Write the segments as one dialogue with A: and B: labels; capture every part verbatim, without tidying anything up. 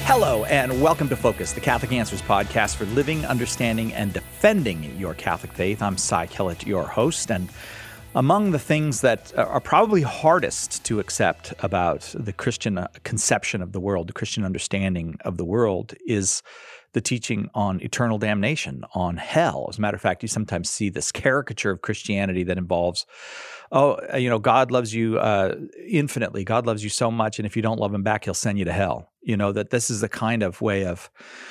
A: Hello, and welcome to Focus, the Catholic Answers podcast for living, understanding, and defending your Catholic faith. I'm Cy Kellett, your host, and among the things that are probably hardest to accept about the Christian conception of the world, the Christian understanding of the world, is the teaching on eternal damnation, on hell. As a matter of fact, you sometimes see this caricature of Christianity that involves, oh, you know, God loves you uh, infinitely. God loves you so much, and if you don't love him back, he'll send you to hell. You know, that this is the kind of way of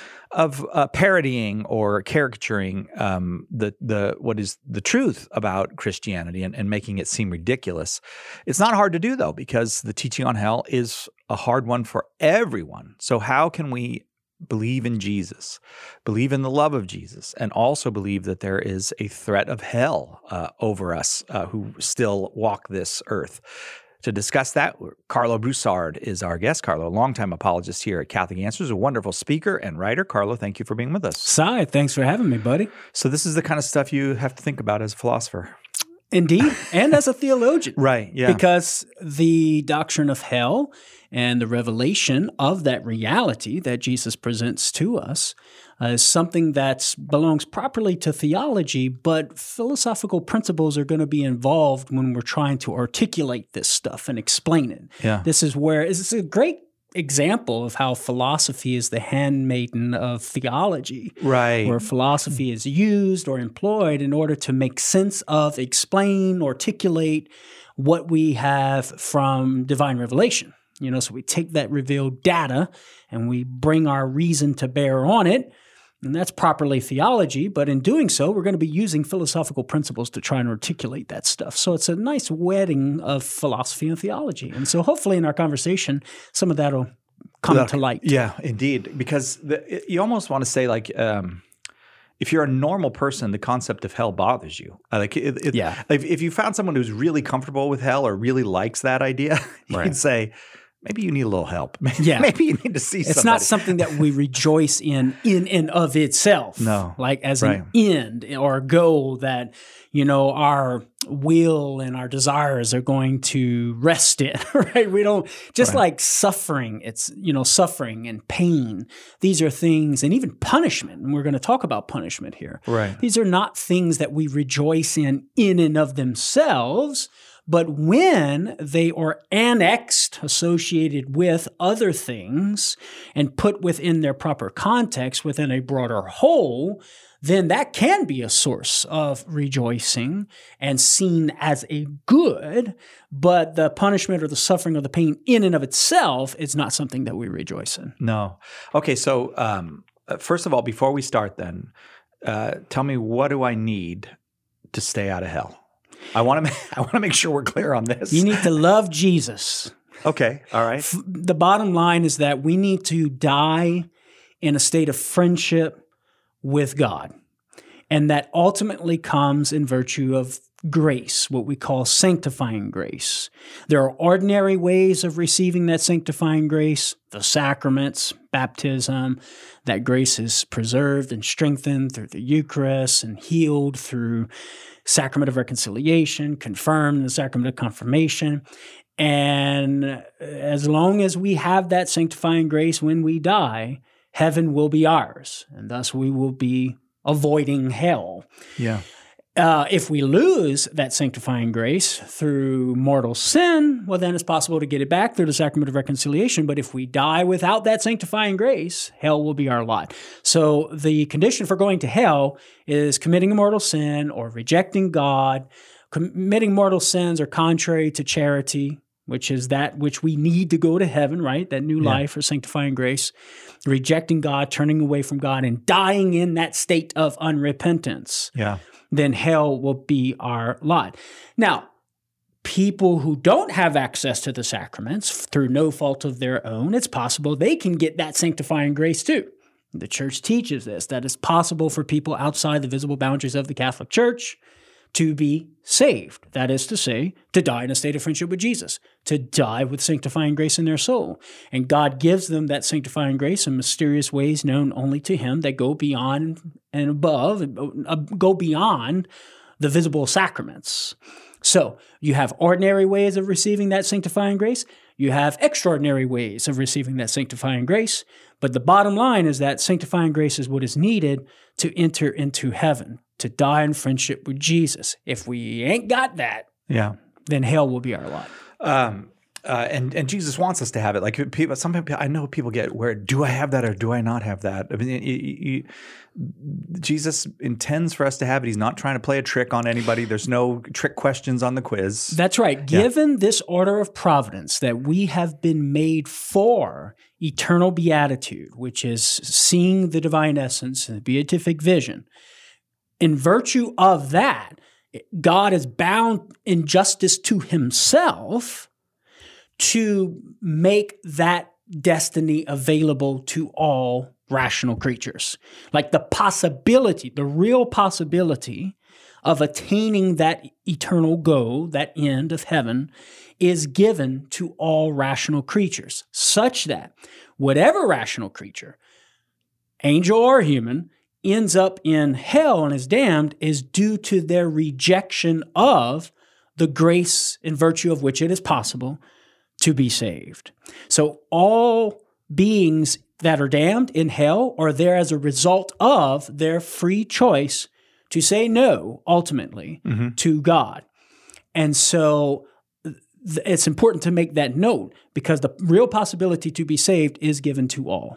A: of uh, parodying or caricaturing um, the the what is the truth about Christianity and, and making it seem ridiculous. It's not hard to do, though, because the teaching on hell is a hard one for everyone. So how can we believe in Jesus, believe in the love of Jesus, and also believe that there is a threat of hell uh, over us uh, who still walk this earth? To discuss that, Carlo Broussard is our guest. Carlo, a longtime apologist here at Catholic Answers, a wonderful speaker and writer. Carlo, thank you for being with us.
B: Cy, thanks for having me, buddy.
A: So this is the kind of stuff you have to think about as a philosopher.
B: Indeed, and as a theologian.
A: Right, yeah.
B: Because the doctrine of hell and the revelation of that reality that Jesus presents to us uh, is something that belongs properly to theology, but philosophical principles are going to be involved when we're trying to articulate this stuff and explain it.
A: Yeah.
B: This is where this is a great example of how philosophy is the handmaiden of theology,
A: right?
B: Where philosophy is used or employed in order to make sense of, explain, articulate what we have from divine revelation. You know, so we take that revealed data and we bring our reason to bear on it, and that's properly theology. But in doing so, we're going to be using philosophical principles to try and articulate that stuff. So it's a nice wedding of philosophy and theology. And so hopefully in our conversation, some of that will come
A: Look,
B: to light.
A: Yeah, indeed. Because the, it, you almost want to say like, um, if you're a normal person, the concept of hell bothers you. Like, it, it,
B: yeah.
A: If, if you found someone who's really comfortable with hell or really likes that idea,
B: right.
A: you'd say, maybe you need a little help. Maybe,
B: yeah.
A: maybe you need to see
B: it's
A: somebody.
B: Not something that we rejoice in in and of itself.
A: No.
B: Like as
A: right.
B: an end or a goal that, you know, our will and our desires are going to rest in, right? We don't, just
A: right.
B: like suffering, it's, you know, suffering and pain. These are things, and even punishment, and we're going to talk about punishment here.
A: Right.
B: These are not things that we rejoice in in and of themselves. But when they are annexed, associated with other things, and put within their proper context, within a broader whole, then that can be a source of rejoicing and seen as a good. But the punishment or the suffering or the pain in and of itself is not something that we rejoice in.
A: No. Okay, so um, first of all, before we start then, uh, tell me, what do I need to stay out of hell? I want to I want to make sure we're clear on this.
B: You need to love Jesus.
A: Okay, all right.
B: The bottom line is that we need to die in a state of friendship with God. And that ultimately comes in virtue of grace, what we call sanctifying grace. There are ordinary ways of receiving that sanctifying grace, the sacraments, baptism. That grace is preserved and strengthened through the Eucharist and healed through sacrament of reconciliation, confirmed in the sacrament of confirmation. And as long as we have that sanctifying grace when we die, heaven will be ours, and thus we will be avoiding hell.
A: Yeah.
B: Uh, if we lose that sanctifying grace through mortal sin, well, then it's possible to get it back through the sacrament of reconciliation. But if we die without that sanctifying grace, hell will be our lot. So the condition for going to hell is committing a mortal sin or rejecting God. Committing mortal sins are contrary to charity, which is that which we need to go to heaven, right? That new
A: yeah.
B: life or sanctifying grace. Rejecting God, turning away from God, and dying in that state of unrepentance.
A: Yeah.
B: Then hell will be our lot. Now, people who don't have access to the sacraments through no fault of their own, it's possible they can get that sanctifying grace too. The church teaches this, that it's possible for people outside the visible boundaries of the Catholic Church to be saved. That is to say, to die in a state of friendship with Jesus, to die with sanctifying grace in their soul. And God gives them that sanctifying grace in mysterious ways known only to Him that go beyond and above, uh, go beyond the visible sacraments. So you have ordinary ways of receiving that sanctifying grace. You have extraordinary ways of receiving that sanctifying grace. But the bottom line is that sanctifying grace is what is needed to enter into heaven, to die in friendship with Jesus. If we ain't got that,
A: yeah,
B: then hell will be our lot.
A: Um, uh, and and Jesus wants us to have it. Like people, some people, I know people get where do I have that or do I not have that? I mean, you, you, Jesus intends for us to have it. He's not trying to play a trick on anybody. There's no trick questions on the quiz.
B: That's right.
A: Yeah.
B: Given this order of providence that we have been made for eternal beatitude, which is seeing the divine essence and the beatific vision, in virtue of that, God is bound in justice to himself to make that destiny available to all rational creatures. Like the possibility, the real possibility of attaining that eternal goal, that end of heaven, is given to all rational creatures, such that whatever rational creature, angel or human, ends up in hell and is damned is due to their rejection of the grace in virtue of which it is possible to be saved. So all beings that are damned in hell are there as a result of their free choice to say no, ultimately, mm-hmm. to God. And so th- it's important to make that note because the real possibility to be saved is given to all.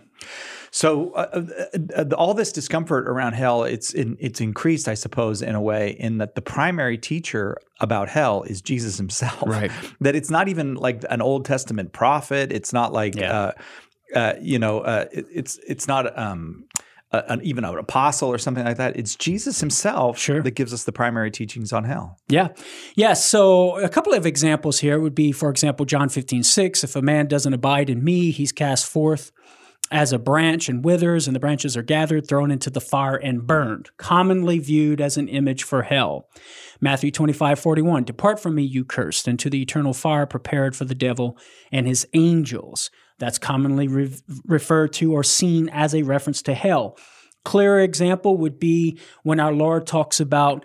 A: So uh, uh, all this discomfort around hell, it's in, it's increased, I suppose, in a way, in that the primary teacher about hell is Jesus himself.
B: Right.
A: That it's not even like an Old Testament prophet. It's not like, yeah. uh, uh, you know, uh, it, it's it's not um, a, an, even an apostle or something like that. It's Jesus himself
B: sure.
A: that gives us the primary teachings on hell.
B: Yeah. Yeah. So a couple of examples here would be, for example, John fifteen six, if a man doesn't abide in me, he's cast forth as a branch and withers, and the branches are gathered, thrown into the fire, and burned, commonly viewed as an image for hell. Matthew twenty-five forty-one, depart from me, you cursed, into the eternal fire prepared for the devil and his angels. That's commonly re- referred to or seen as a reference to hell. Clearer example would be when our Lord talks about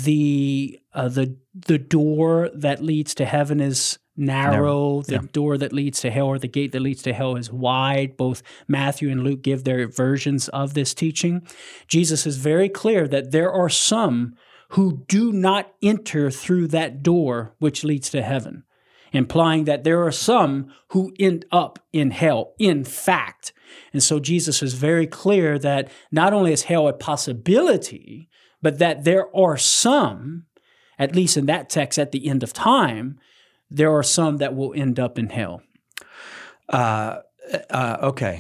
B: the uh, the the door that leads to heaven is narrow, narrow. the yeah. door that leads to hell or the gate that leads to hell is wide. Both Matthew and Luke give their versions of this teaching. Jesus is very clear that there are some who do not enter through that door which leads to heaven, implying that there are some who end up in hell, in fact. And so Jesus is very clear that not only is hell a possibility, but that there are some, at least in that text at the end of time, there are some that will end up in hell.
A: Uh, uh, okay.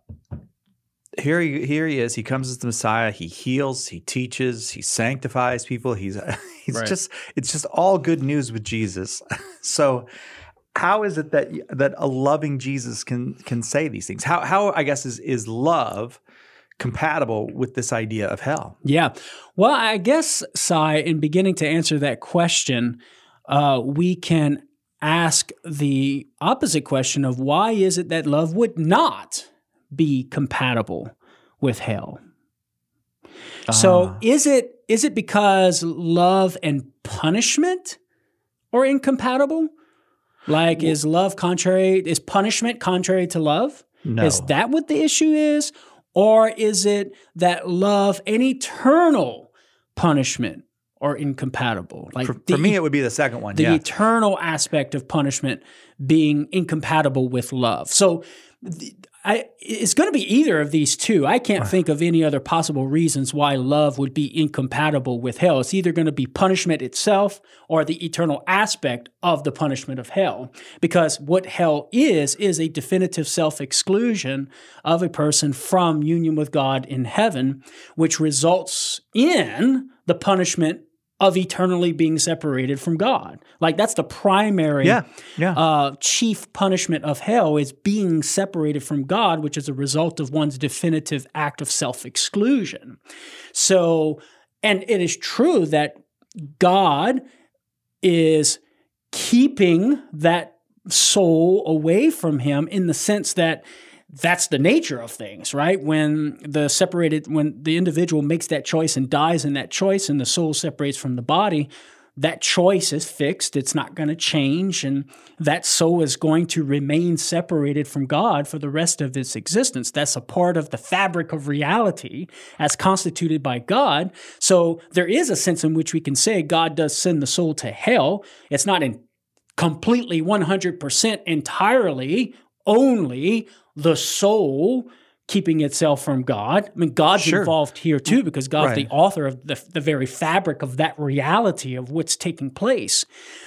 A: Here he, here he is. He comes as the Messiah. He heals, he teaches, he sanctifies people. He's he's right. just it's just all good news with Jesus. So how is it that that a loving Jesus can can say these things? How how I guess is is love compatible with this idea of hell?
B: Yeah. Well, I guess, Cy, in beginning to answer that question, uh, we can ask the opposite question of why is it that love would not be compatible with hell? Uh. So is it is it because love and punishment are incompatible? Like, well, is love contrary, is punishment contrary to love?
A: No.
B: Is that what the issue is? Or is it that love and eternal punishment are incompatible? Like
A: for,
B: the,
A: for me, it would be the second one.
B: The
A: yeah.
B: eternal aspect of punishment being incompatible with love. So the, I, it's going to be either of these two. I can't think of any other possible reasons why love would be incompatible with hell. It's either going to be punishment itself or the eternal aspect of the punishment of hell. Because what hell is, is a definitive self-exclusion of a person from union with God in heaven, which results in the punishment of eternally being separated from God. Like, that's the primary
A: yeah, yeah.
B: Uh, chief punishment of hell is being separated from God, which is a result of one's definitive act of self-exclusion. So, and it is true that God is keeping that soul away from him in the sense that that's the nature of things, right? When the separated, when the individual makes that choice and dies in that choice and the soul separates from the body, that choice is fixed. It's not going to change. And that soul is going to remain separated from God for the rest of its existence. That's a part of the fabric of reality as constituted by God. So there is a sense in which we can say God does send the soul to hell. It's not in completely one hundred percent entirely only the soul keeping itself from God. I mean, God's
A: Sure.
B: involved here too, because God's
A: Right.
B: the author of the, the very fabric of that reality of what's taking place.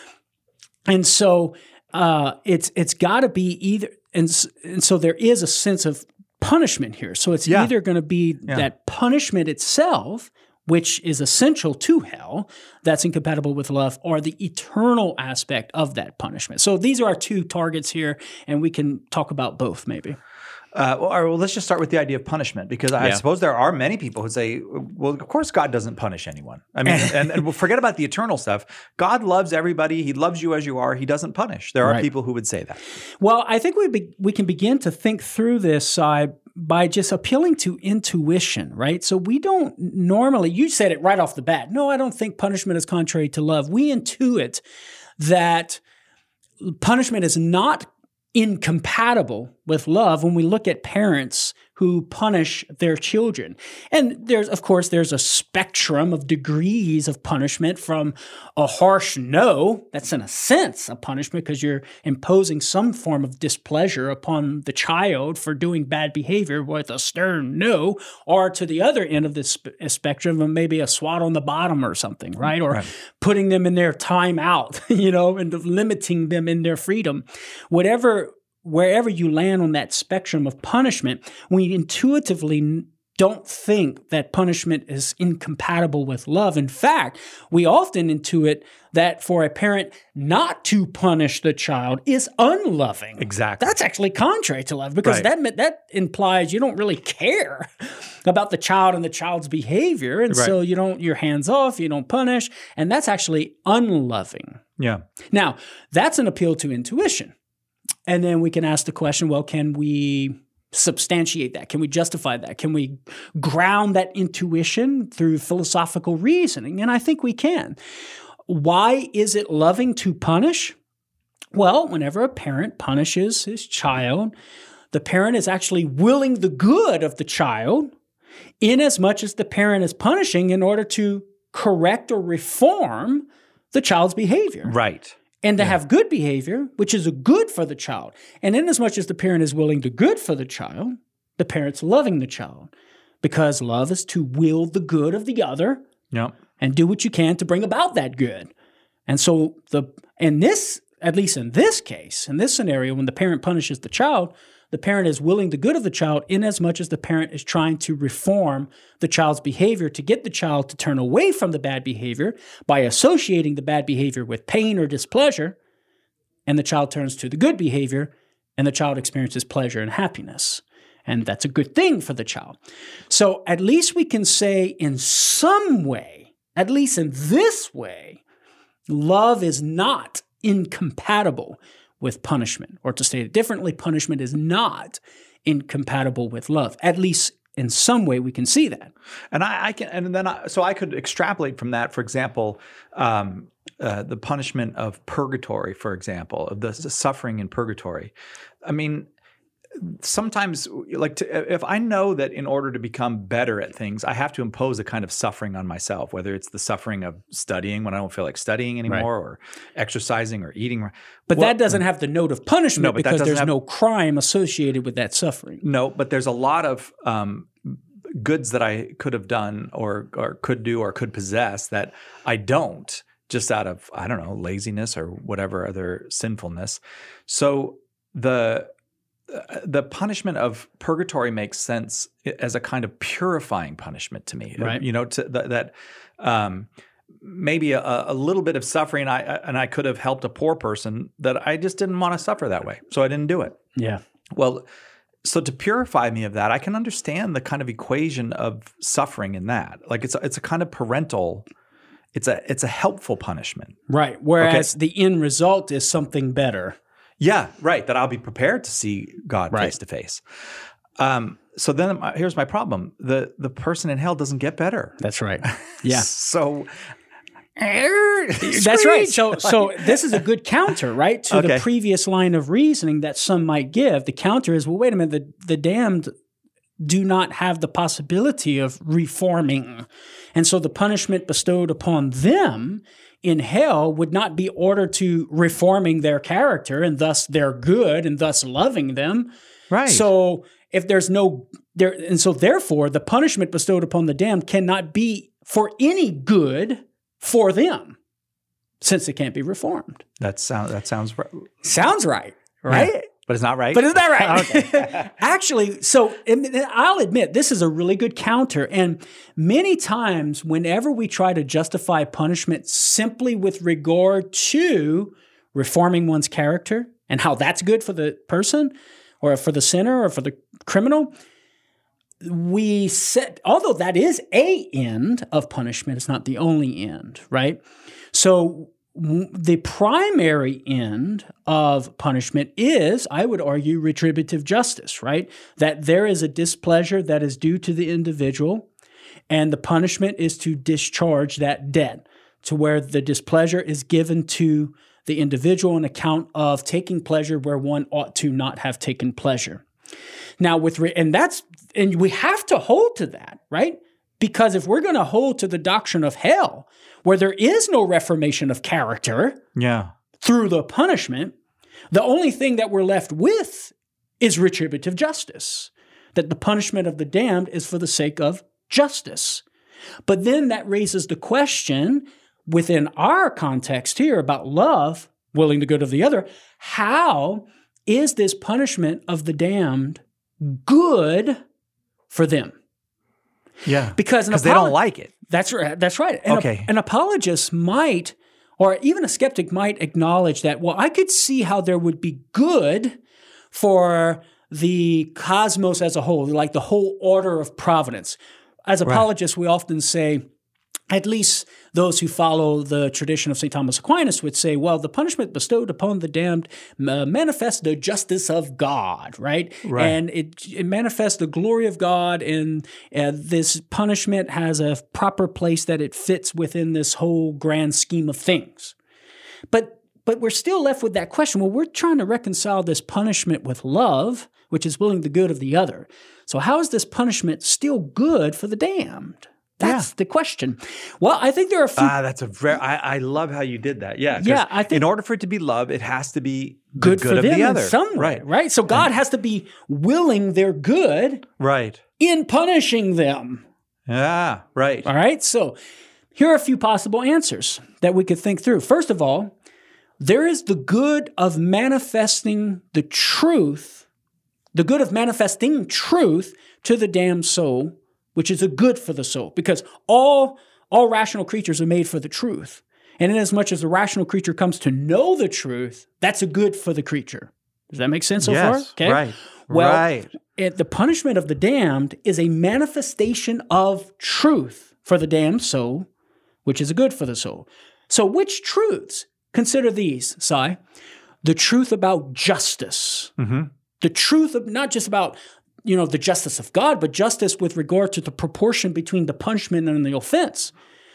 B: And so uh, it's it's got to be either, and, s- and so there is a sense of punishment here. So it's
A: Yeah.
B: either going to be
A: Yeah.
B: that punishment itself, which is essential to hell, that's incompatible with love, or the eternal aspect of that punishment. So these are our two targets here, and we can talk about both maybe.
A: Uh, well, all right, well, let's just start with the idea of punishment, because I
B: Yeah.
A: suppose there are many people who say, well, of course God doesn't punish anyone. I mean, and, and we'll forget about the eternal stuff. God loves everybody. He loves you as you are. He doesn't punish. There are
B: Right.
A: people who would say that.
B: Well, I think we be, we can begin to think through this uh, by just appealing to intuition, right? So we don't normally, you said it right off the bat. No, I don't think punishment is contrary to love. We intuit that punishment is not incompatible with love when we look at parents who punish their children. And there's, of course, there's a spectrum of degrees of punishment, from a harsh no, that's in a sense a punishment because you're imposing some form of displeasure upon the child for doing bad behavior with a stern no, or to the other end of the sp- spectrum of maybe a swat on the bottom or something, right? Or
A: Right.
B: putting them in their time out, you know, and limiting them in their freedom. Whatever Wherever you land on that spectrum of punishment, we intuitively n- don't think that punishment is incompatible with love. In fact, we often intuit that for a parent not to punish the child is unloving.
A: Exactly.
B: That's actually contrary to love, because
A: Right.
B: that that implies you don't really care about the child and the child's behavior, and
A: Right.
B: so you don't. You're hands off. You don't punish, and that's actually unloving.
A: Yeah.
B: Now, that's an appeal to intuition. And then we can ask the question, well, can we substantiate that? Can we justify that? Can we ground that intuition through philosophical reasoning? And I think we can. Why is it loving to punish? Well, whenever a parent punishes his child, the parent is actually willing the good of the child, in as much as the parent is punishing in order to correct or reform the child's behavior.
A: Right.
B: And to have good behavior, which is a good for the child. And in as much as the parent is willing to good for the child, the parent's loving the child, because love is to will the good of the other
A: Yeah.
B: and do what you can to bring about that good. And so the in this, at least in this case, in this scenario, when the parent punishes the child, the parent is willing the good of the child in as much as the parent is trying to reform the child's behavior to get the child to turn away from the bad behavior by associating the bad behavior with pain or displeasure, and the child turns to the good behavior, and the child experiences pleasure and happiness. And that's a good thing for the child. So at least we can say in some way, at least in this way, love is not incompatible with punishment. Or to state it differently, punishment is not incompatible with love. At least in some way we can see that.
A: And I, I can, and then I, so I could extrapolate from that. For example, um, uh, the punishment of purgatory, for example, of the, the suffering in purgatory. I mean, sometimes, like, to, if I know that in order to become better at things, I have to impose a kind of suffering on myself, whether it's the suffering of studying when I don't feel like studying anymore,
B: Right.
A: or exercising or eating.
B: But
A: Well,
B: that doesn't have the note of punishment
A: No, but that
B: because
A: doesn't
B: there's
A: have-
B: no crime associated with that suffering.
A: No, but there's a lot of um, goods that I could have done or or could do or could possess that I don't, just out of, I don't know, laziness or whatever other sinfulness. So the the punishment of purgatory makes sense as a kind of purifying punishment to me.
B: Right.
A: You know, to, that, that um, maybe a, a little bit of suffering, I and I could have helped a poor person that I just didn't want to suffer that way, so I didn't do it.
B: Yeah.
A: Well, so to purify me of that, I can understand the kind of equation of suffering in that. Like it's a, it's a kind of parental, it's a it's a helpful punishment.
B: Right. Whereas the end result is something better.
A: Yeah, right. That I'll be prepared to see God
B: Right.
A: face to face. Um, so then my, here's my problem: the the person in hell doesn't get better.
B: That's right. Yeah.
A: So
B: That's right. So, so this is a good counter, right, to
A: Okay.
B: the previous line of reasoning that some might give. The counter is, well, wait a minute, the, the damned do not have the possibility of reforming. And so the punishment bestowed upon them in hell would not be ordered to reforming their character and thus their good and thus loving them.
A: Right.
B: So if there's no there, and so therefore the punishment bestowed upon the damned cannot be for any good for them, since it can't be reformed.
A: That sounds that sounds right.
B: Sounds right, right?
A: Yeah. But it's not right.
B: But it's not right.
A: Okay.
B: Actually, so and I'll admit this is a really good counter. And many times, whenever we try to justify punishment simply with regard to reforming one's character and how that's good for the person or for the sinner or for the criminal, we set, although that is a end of punishment, it's not the only end, right? So the primary end of punishment is, I would argue, retributive justice, right? That there is a displeasure that is due to the individual, and the punishment is to discharge that debt, to where the displeasure is given to the individual on account of taking pleasure where one ought to not have taken pleasure. Now, with re- and that's and we have to hold to that, right? Because if we're going to hold to the doctrine of hell, where there is no reformation of character
A: Yeah.
B: through the punishment, the only thing that we're left with is retributive justice, that the punishment of the damned is for the sake of justice. But then that raises the question within our context here about love, willing the good of the other, how is this punishment of the damned good for them?
A: Yeah.
B: Because an
A: they
B: apolo-
A: don't like it.
B: That's right. That's right. An,
A: Okay.
B: an apologist might, or even a skeptic might acknowledge that, well, I could see how there would be good for the cosmos as a whole, like the whole order of providence. As apologists, we often say, at least those who follow the tradition of Saint Thomas Aquinas would say, well, the punishment bestowed upon the damned uh, manifests the justice of God, right?
A: Right.
B: And it, it manifests the glory of God, and uh, this punishment has a proper place that it fits within this whole grand scheme of things. But but we're still left with that question. Well, we're trying to reconcile this punishment with love, which is willing the good of the other. So how is this punishment still good for the damned? That's
A: Yeah.
B: the question. Well, I think there are a few
A: Ah, that's a very. I, I love how you did that. Yeah. 'cause
B: Yeah, I think-
A: in order for it to be love, it has to be the
B: good,
A: good
B: for
A: of
B: them
A: the other.
B: in some way,
A: Right.
B: right? So God has to be willing their good
A: Right.
B: in punishing them.
A: Yeah. Right.
B: All right? So here are a few possible answers that we could think through. First of all, there is the good of manifesting the truth, the good of manifesting truth to the damned soul, which is a good for the soul, because all, all rational creatures are made for the truth. And inasmuch as the rational creature comes to know the truth, that's a good for the creature. Does that make sense so
A: Yes.
B: far? Okay.
A: Right.
B: Well,
A: right.
B: it, the punishment of the damned is a manifestation of truth for the damned soul, which is a good for the soul. So which truths? Consider these, Sai. The truth about justice.
A: Mm-hmm.
B: The truth of not just about, you know, the justice of God, but justice with regard to the proportion between the punishment and the offense.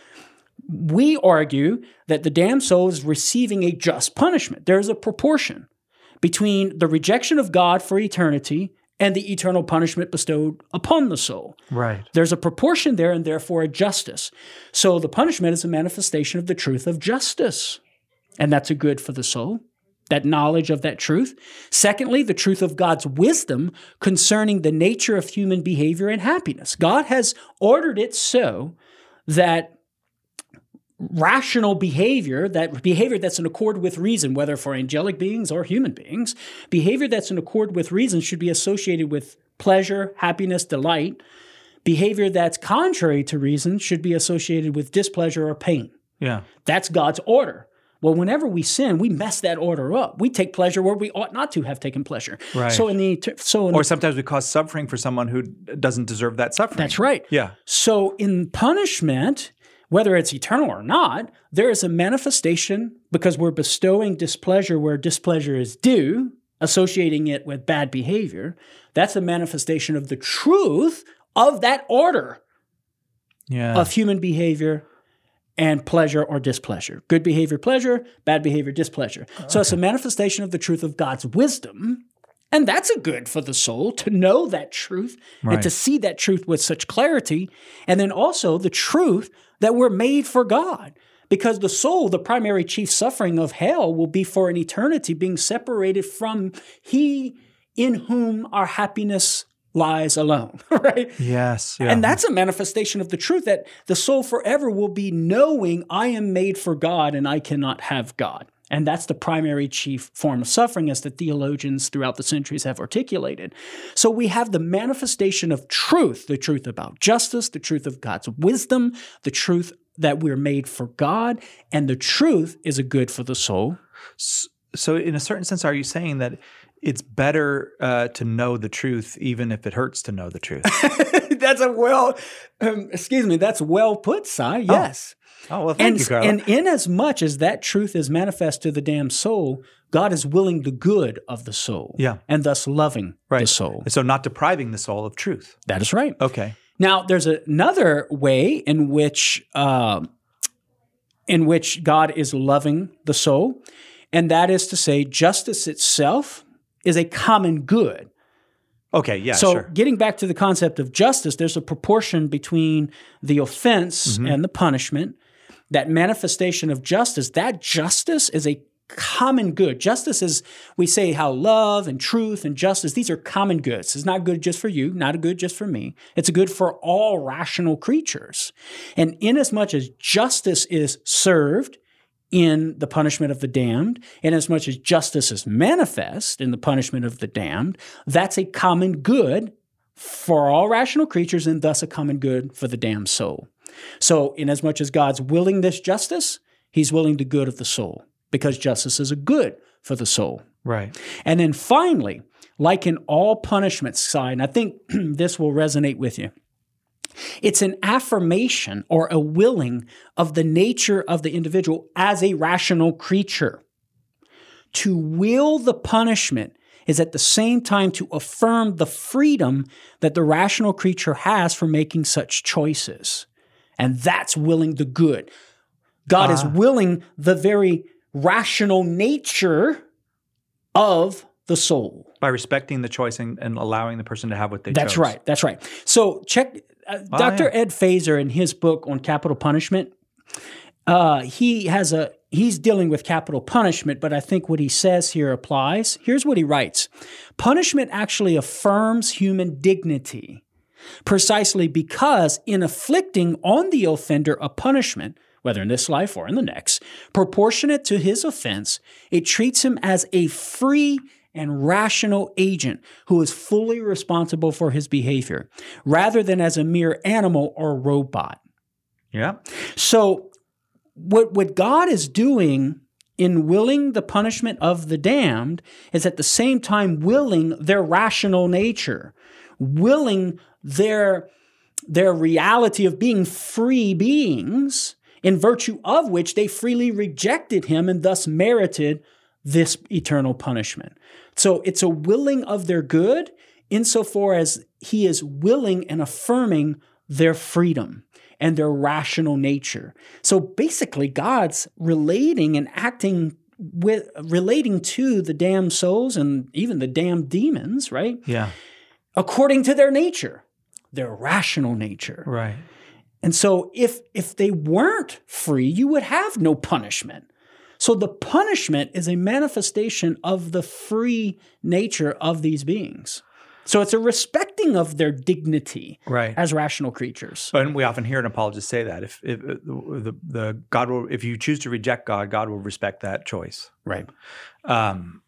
B: We argue that the damned soul is receiving a just punishment. There is a proportion between the rejection of God for eternity and the eternal punishment bestowed upon the soul.
A: Right.
B: There's a proportion there and therefore a justice. So the punishment is a manifestation of the truth of justice. And that's a good for the soul, that knowledge of that truth. Secondly, the truth of God's wisdom concerning the nature of human behavior and happiness. God has ordered it so that rational behavior, that behavior that's in accord with reason, whether for angelic beings or human beings, behavior that's in accord with reason should be associated with pleasure, happiness, delight. Behavior that's contrary to reason should be associated with displeasure or pain.
A: Yeah.
B: That's God's order. Well, whenever we sin, we mess that order up. We take pleasure where we ought not to have taken pleasure.
A: Right.
B: So in the so in
A: Or sometimes we cause suffering for someone who doesn't deserve that suffering.
B: that's right.
A: Yeah.
B: So in punishment, whether it's eternal or not, there is a manifestation because we're bestowing displeasure where displeasure is due, associating it with bad behavior. That's a manifestation of the truth of that order
A: Yeah.
B: of human behavior and pleasure or displeasure. Good behavior, pleasure, bad behavior, displeasure. Okay. So it's a manifestation of the truth of God's wisdom. And that's a good for the soul to know that truth right. and to see that truth with such clarity. And then also the truth that we're made for God. Because the soul, the primary chief suffering of hell, will be for an eternity being separated from He in whom our happiness lies alone, right?
A: Yes. Yeah.
B: And that's a manifestation of the truth that the soul forever will be knowing I am made for God and I cannot have God. And that's the primary chief form of suffering, as the theologians throughout the centuries have articulated. So we have the manifestation of truth, the truth about justice, the truth of God's wisdom, the truth that we're made for God, and the truth is a good for the soul.
A: So in a certain sense, are you saying that it's better uh, to know the truth even if it hurts to know the truth?
B: That's a well, um, excuse me, that's well put, Si. Yes.
A: Oh. Oh, well, thank
B: and,
A: you, Carla.
B: And in as much as that truth is manifest to the damned soul, God is willing the good of the soul.
A: Yeah.
B: And thus loving
A: right.
B: the soul.
A: So not depriving the soul of truth.
B: That is right.
A: Okay.
B: Now, there's another way in which uh, in which God is loving the soul, and that is to say justice itself is a common good.
A: Okay, yeah,
B: so
A: sure.
B: getting back to the concept of justice, there's a proportion between the offense mm-hmm. and the punishment. That manifestation of justice, that justice is a common good. Justice is, we say how love and truth and justice, these are common goods. It's not good just for you, not a good just for me. It's a good for all rational creatures. And inasmuch as justice is served in the punishment of the damned, inasmuch as justice is manifest in the punishment of the damned, that's a common good for all rational creatures and thus a common good for the damned soul. So inasmuch as God's willing this justice, He's willing the good of the soul because justice is a good for the soul.
A: Right.
B: And then finally, like in all punishments, Si, and I think this will resonate with you, it's an affirmation or a willing of the nature of the individual as a rational creature. To will the punishment is at the same time to affirm the freedom that the rational creature has for making such choices. And that's willing the good. God uh, is willing the very rational nature of the soul.
A: By respecting the choice and, and allowing the person to have what they
B: That's
A: chose.
B: That's right. That's right. So check uh, oh, Doctor Yeah. Ed Feser in his book on capital punishment. Uh, he has a he's dealing with capital punishment, but I think what he says here applies. Here's what he writes. Punishment actually affirms human dignity. Precisely because in inflicting on the offender a punishment, whether in this life or in the next, proportionate to his offense, it treats him as a free and rational agent who is fully responsible for his behavior, rather than as a mere animal or robot.
A: Yeah.
B: So what, what God is doing in willing the punishment of the damned is at the same time willing their rational nature, willing their, their reality of being free beings, in virtue of which they freely rejected Him and thus merited this eternal punishment. So it's a willing of their good insofar as He is willing and affirming their freedom and their rational nature. So basically, God's relating and acting with relating to the damned souls and even the damned demons, right?
A: Yeah.
B: According to their nature, their rational nature.
A: Right.
B: And so if if they weren't free, you would have no punishment. So the punishment is a manifestation of the free nature of these beings. So it's a respecting of their dignity
A: right.
B: as rational creatures.
A: And we often hear an apologist say that if, if the, the God will, if you choose to reject God, God will respect that choice.
B: Right.
A: Um,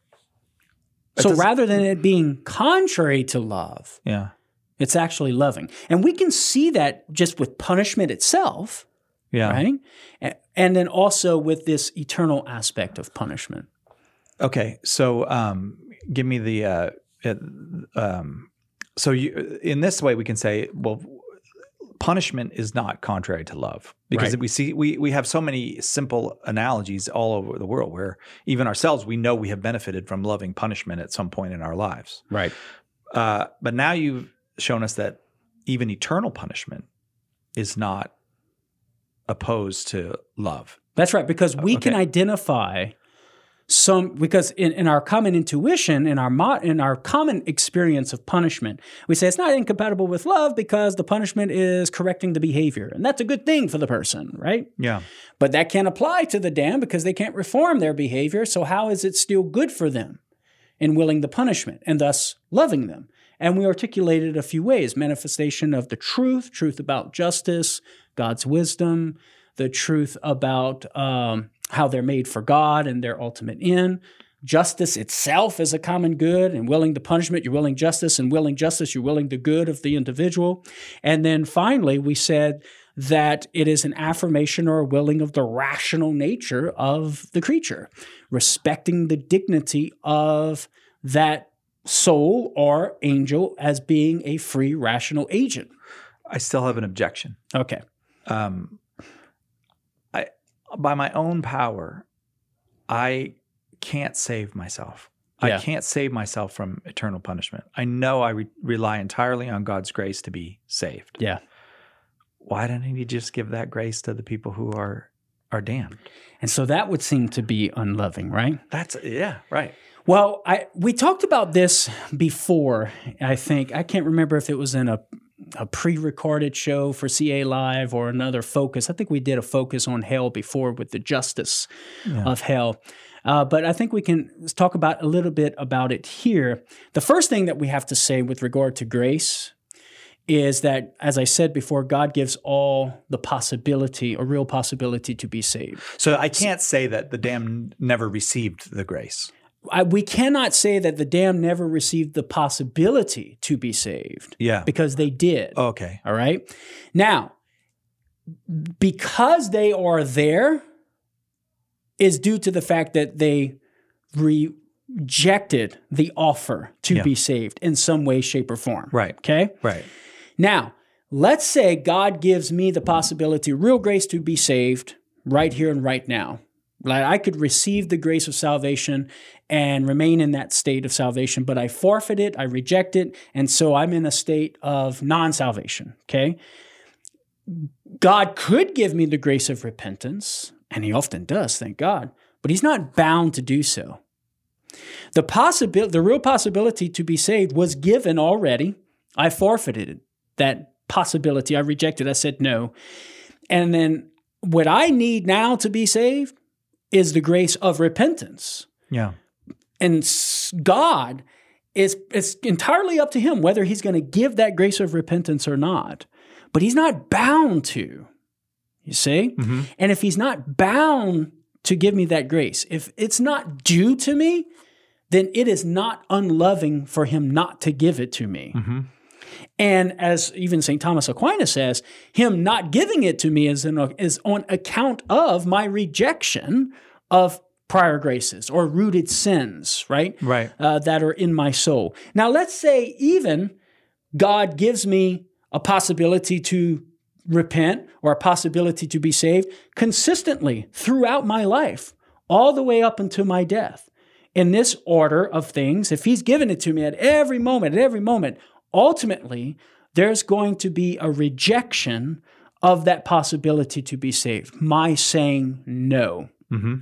B: so rather than it being contrary to love,
A: yeah,
B: it's actually loving. And we can see that just with punishment itself,
A: yeah.
B: right? And then also with this eternal aspect of punishment.
A: Okay, so um, give me the uh, it, um, so you, in this way we can say, well, punishment is not contrary to love because
B: right.
A: we see we we have so many simple analogies all over the world where even ourselves we know we have benefited from loving punishment at some point in our lives.
B: Right.
A: Uh, but now you've shown us that even eternal punishment is not opposed to love.
B: That's right, because we
A: Okay.
B: can identify some, because in, in our common intuition, in our mo- in our common experience of punishment, we say it's not incompatible with love because the punishment is correcting the behavior, and that's a good thing for the person, right?
A: Yeah.
B: But that can't apply to the damned because they can't reform their behavior, so how is it still good for them in willing the punishment and thus loving them? And we articulated a few ways: manifestation of the truth, truth about justice, God's wisdom, the truth about um, how they're made for God and their ultimate end. Justice itself is a common good, and willing the punishment, you're willing justice, and willing justice, you're willing the good of the individual. And then finally, we said that it is an affirmation or a willing of the rational nature of the creature, respecting the dignity of that soul or angel as being a free, rational agent.
A: I still have an objection.
B: Okay.
A: Um, I, by my own power, I can't save myself.
B: Yeah.
A: I can't save myself from eternal punishment. I know I re- rely entirely on God's grace to be saved.
B: Yeah.
A: Why didn't he just give that grace to the people who are are damned?
B: And so that would seem to be unloving, right?
A: That's yeah, right.
B: Well, I we talked about this before, I think. I can't remember if it was in a, a pre-recorded show for C A Live or another focus. I think we did a focus on hell before with the justice
A: Yeah.
B: of hell. Uh, but I think we can talk about a little bit about it here. The first thing that we have to say with regard to grace is that, as I said before, God gives all the possibility, a real possibility to be saved.
A: So I can't say that the damned never received the grace.
B: I, we cannot say that the damned never received the possibility to be saved.
A: Yeah.
B: Because they did.
A: Okay.
B: All right. Now, because they are there is due to the fact that they rejected the offer to
A: Yeah.
B: be saved in some way, shape, or form.
A: Right.
B: Okay.
A: Right.
B: Now, let's say God gives me the possibility, real grace to be saved right here and right now. Like I could receive the grace of salvation and remain in that state of salvation, but I forfeit it, I reject it, and so I'm in a state of non-salvation, okay? God could give me the grace of repentance, and he often does, thank God, but he's not bound to do so. The possibility, the real possibility to be saved was given already. I forfeited that possibility. I rejected. I said no. And then what I need now to be saved is the grace of repentance.
A: Yeah.
B: And God, is it's entirely up to him whether he's going to give that grace of repentance or not. But he's not bound to, you see?
A: Mm-hmm.
B: And if he's not bound to give me that grace, if it's not due to me, then it is not unloving for him not to give it to me.
A: Mm-hmm.
B: And as even Saint Thomas Aquinas says, him not giving it to me is, in, is on account of my rejection of prior graces or rooted sins, right?
A: Right.
B: Uh, that are in my soul. Now, let's say even God gives me a possibility to repent or a possibility to be saved consistently throughout my life, all the way up until my death. In this order of things, if he's given it to me at every moment, at every moment, ultimately, there's going to be a rejection of that possibility to be saved, my saying no.
A: Mm-hmm.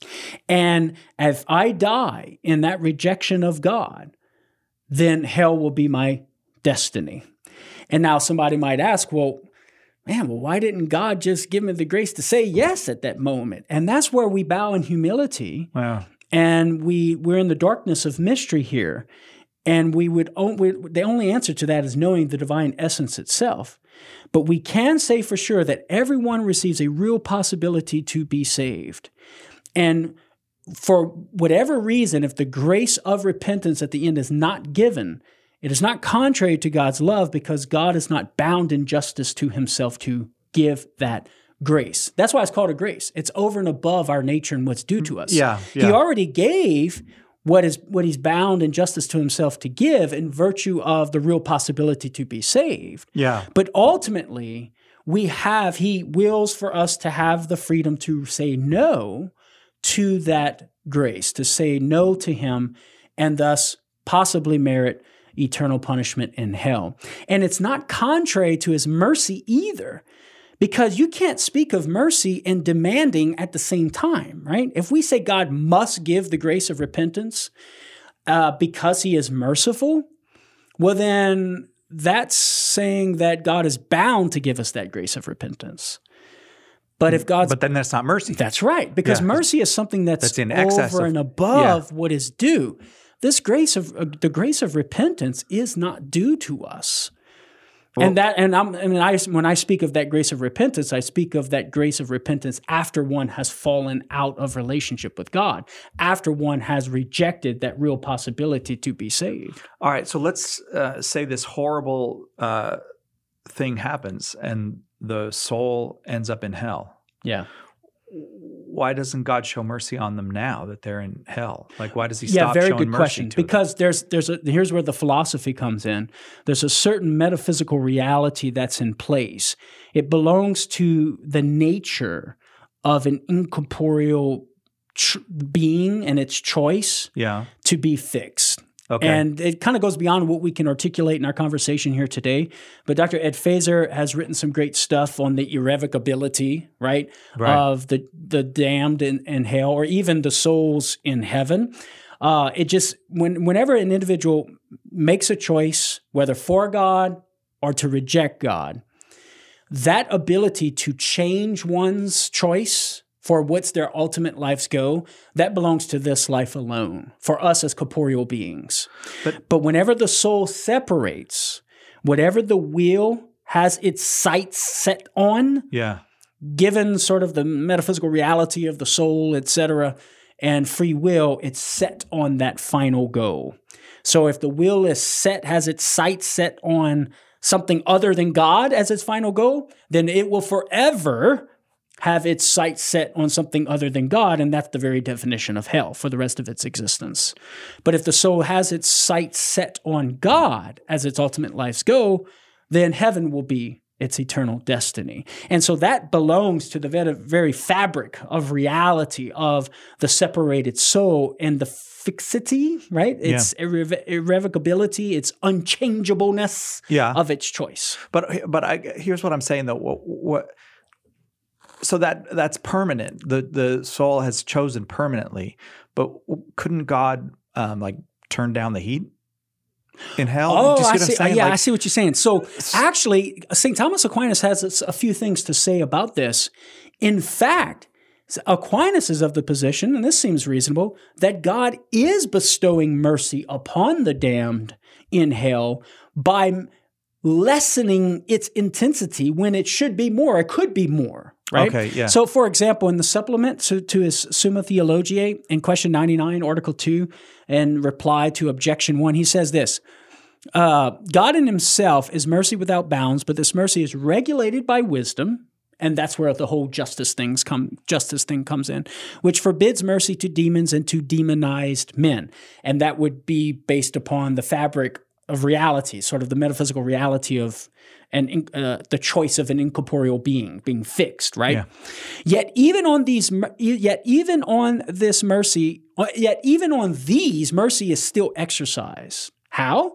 B: And if I die in that rejection of God, then hell will be my destiny. And now somebody might ask, well, man, well, why didn't God just give me the grace to say yes at that moment? And that's where we bow in humility.
A: Wow.
B: And we, we're in the darkness of mystery here. And we would we, the only answer to that is knowing the divine essence itself. But we can say for sure that everyone receives a real possibility to be saved. And for whatever reason, if the grace of repentance at the end is not given, it is not contrary to God's love because God is not bound in justice to himself to give that grace. That's why it's called a grace. It's over and above our nature and what's due to us.
A: Yeah, yeah.
B: He already gave what is what he's bound in justice to himself to give in virtue of the real possibility to be saved.
A: Yeah.
B: But ultimately, we have, he wills for us to have the freedom to say no to that grace, to say no to him, and thus possibly merit eternal punishment in hell. And it's not contrary to his mercy either, Because you can't speak of mercy and demanding at the same time, right? If we say God must give the grace of repentance uh, because he is merciful, well, then that's saying that God is bound to give us that grace of repentance. But if God's...
A: But then that's not mercy.
B: That's right, because yeah. mercy is something that's, that's in excess over of, and above yeah. what is due. This grace of uh, the grace of repentance is not due to us. Well, and that, and I'm, I mean, I, when I speak of that grace of repentance, I speak of that grace of repentance after one has fallen out of relationship with God, after one has rejected that real possibility to be saved.
A: All right, so let's uh, say this horrible uh, thing happens and the soul ends up in hell.
B: Yeah.
A: Why doesn't God show mercy on them now that they're in hell? Like, why does he
B: yeah,
A: stop
B: very
A: showing
B: good
A: mercy
B: question.
A: to
B: Because
A: them?
B: there's there's a here's where the philosophy comes in. There's a certain metaphysical reality that's in place. It belongs to the nature of an incorporeal tr- being and its choice
A: yeah.
B: to be fixed.
A: Okay.
B: And it kind of goes beyond what we can articulate in our conversation here today. But Doctor Ed Feser has written some great stuff on the irrevocability, right,
A: right.
B: of the, the damned in, in hell, or even the souls in heaven. Uh, it just, when, whenever an individual makes a choice, whether for God or to reject God, that ability to change one's choice for what's their ultimate life's go, that belongs to this life alone, for us as corporeal beings. But, but whenever the soul separates, whatever the will has its sights set on,
A: yeah.
B: given sort of the metaphysical reality of the soul, et cetera, and free will, it's set on that final goal. So if the will is set, has its sights set on something other than God as its final goal, then it will forever have its sights set on something other than God, and that's the very definition of hell for the rest of its existence. But if the soul has its sights set on God as its ultimate life's goal, then heaven will be its eternal destiny. And so that belongs to the very fabric of reality of the separated soul and the fixity, right? Its yeah. irre- irrevocability, its unchangeableness
A: yeah.
B: of its choice.
A: But but I, here's what I'm saying, though. What, what So that that's permanent. The the soul has chosen permanently, but couldn't God um, like turn down the heat in hell?
B: Oh,
A: Do you see
B: I
A: what
B: see.
A: I'm saying?
B: Yeah,
A: like,
B: I see what you're saying. So actually, Saint Thomas Aquinas has a few things to say about this. In fact, Aquinas is of the position, and this seems reasonable, that God is bestowing mercy upon the damned in hell by lessening its intensity when it should be more. It could be more. Right?
A: Okay, yeah.
B: So, for example, in the supplement to, to his Summa Theologiae, in question ninety-nine, Article two, in reply to objection one, he says this, uh, God in himself is mercy without bounds, but this mercy is regulated by wisdom, and that's where the whole justice things come, justice thing comes in, which forbids mercy to demons and to demonized men. And that would be based upon the fabric of reality, sort of the metaphysical reality of and uh, the choice of an incorporeal being being fixed, right?
A: Yeah.
B: Yet even on these, yet even on this mercy, yet even on these, mercy is still exercised. How?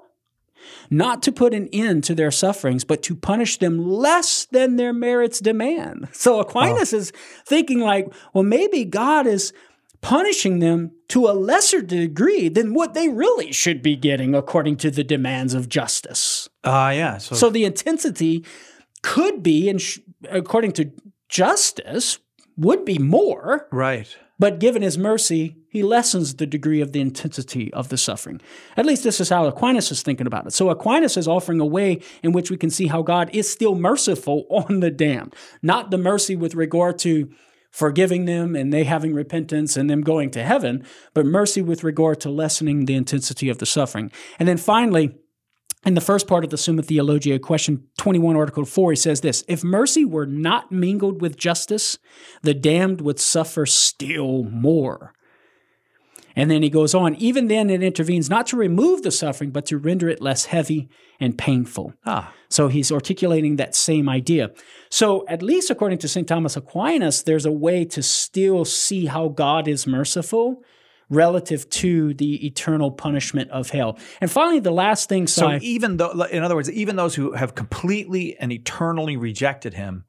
B: Not to put an end to their sufferings, but to punish them less than their merits demand. So Aquinas oh. is thinking like, well, maybe God is punishing them to a lesser degree than what they really should be getting according to the demands of justice.
A: Ah, uh, yeah. So,
B: so the intensity could be, and sh- according to justice, would be more.
A: Right.
B: But given his mercy, he lessens the degree of the intensity of the suffering. At least this is how Aquinas is thinking about it. So Aquinas is offering a way in which we can see how God is still merciful on the damned, not the mercy with regard to forgiving them and they having repentance and them going to heaven, but mercy with regard to lessening the intensity of the suffering. And then finally, in the first part of the Summa Theologiae, question twenty-one, Article four, he says this, if mercy were not mingled with justice, the damned would suffer still more. And then he goes on, even then it intervenes not to remove the suffering, but to render it less heavy and painful.
A: Ah.
B: So he's articulating that same idea. So at least according to Saint Thomas Aquinas, there's a way to still see how God is merciful relative to the eternal punishment of hell. And finally, the last thing,
A: so
B: Si,
A: even though, in other words, even those who have completely and eternally rejected him,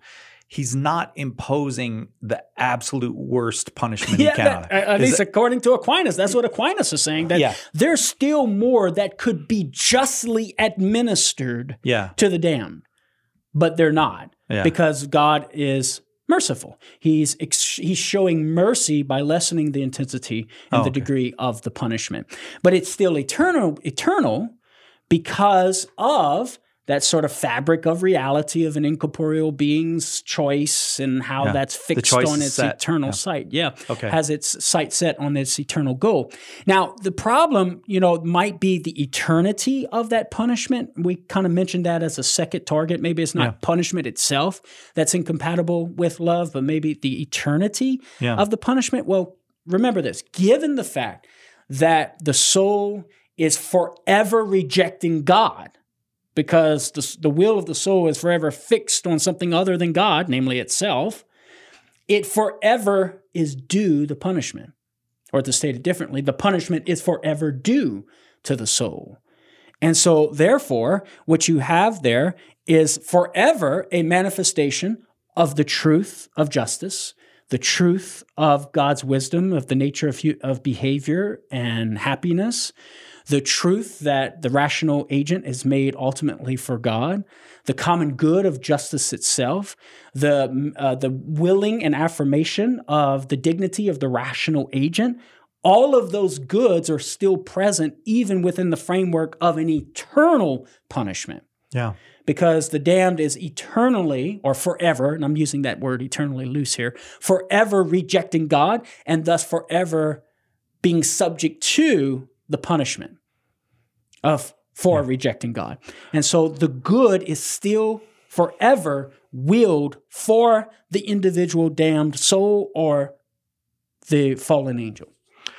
A: he's not imposing the absolute worst punishment
B: yeah,
A: he can.
B: that, at least that, according to Aquinas, that's what Aquinas is saying, that yeah. there's still more that could be justly administered
A: yeah.
B: to the damned, but they're not
A: yeah.
B: because God is merciful. He's ex- he's showing mercy by lessening the intensity and
A: oh,
B: the
A: okay.
B: degree of the punishment. But it's still eternal, eternal because of that sort of fabric of reality of an incorporeal being's choice and how
A: yeah.
B: that's fixed on its
A: set.
B: eternal
A: yeah.
B: sight. Yeah.
A: Okay.
B: Has its sight set on its eternal goal. Now, the problem, you know, might be the eternity of that punishment. We kind of mentioned that as a second target. Maybe it's not
A: yeah.
B: punishment itself that's incompatible with love, but maybe the eternity
A: yeah.
B: of the punishment. Well, remember this, given the fact that the soul is forever rejecting God, because the, the will of the soul is forever fixed on something other than God, namely itself, it forever is due the punishment. Or to state it differently, the punishment is forever due to the soul. And so, therefore, what you have there is forever a manifestation of the truth of justice, the truth of God's wisdom, of the nature of, of behavior and happiness, the truth that the rational agent is made ultimately for God, the common good of justice itself, the uh, the willing and affirmation of the dignity of the rational agent. All of those goods are still present even within the framework of an eternal punishment.
A: Yeah.
B: Because the damned is eternally or forever, and I'm using that word eternally loose here, forever rejecting God and thus forever being subject to the punishment of for yeah. rejecting God. And so the good is still forever willed for the individual damned soul or the fallen angel.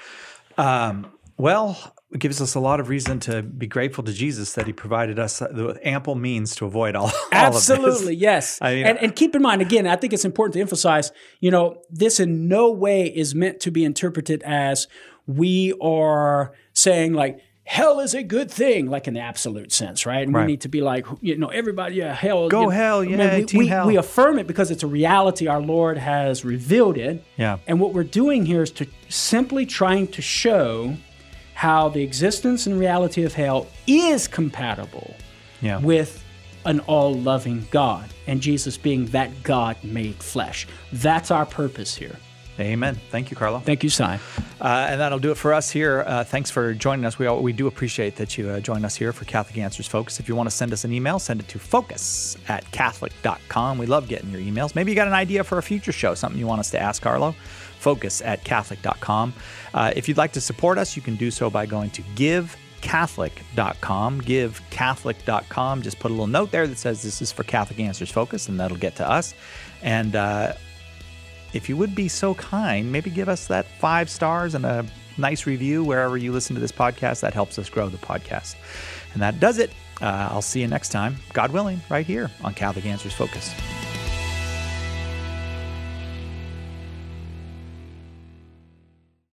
A: Um, well, it gives us a lot of reason to be grateful to Jesus that he provided us the ample means to avoid all, all
B: Absolutely,
A: of this.
B: yes.
A: I mean,
B: and, and keep in mind, again, I think it's important to emphasize, you know, this in no way is meant to be interpreted as we are saying like, hell is a good thing, like in the absolute sense, right? And
A: right.
B: we need to be like, you know, everybody, yeah, hell.
A: Go
B: you know,
A: hell, yeah,
B: I mean, we,
A: team
B: we,
A: hell.
B: we affirm it because it's a reality our Lord has revealed it.
A: Yeah.
B: And what we're doing here is to simply trying to show how the existence and reality of hell is compatible
A: yeah.
B: with an all-loving God, and Jesus being that God made flesh. That's our purpose here.
A: Amen. Thank you, Carlo.
B: Thank you, Si. Uh,
A: and that'll do it for us here. Uh, thanks for joining us. We all, we do appreciate that you uh, join us here for Catholic Answers Focus. If you want to send us an email, send it to focus at catholic dot com. We love getting your emails. Maybe you got an idea for a future show, something you want us to ask Carlo. Focus at catholic dot com. Uh, if you'd like to support us, you can do so by going to give catholic dot com. give catholic dot com. Just put a little note there that says this is for Catholic Answers Focus, and that'll get to us. And uh, if you would be so kind, maybe give us that five stars and a nice review wherever you listen to this podcast. That helps us grow the podcast. And that does it. Uh, I'll see you next time, God willing, right here on Catholic Answers Focus.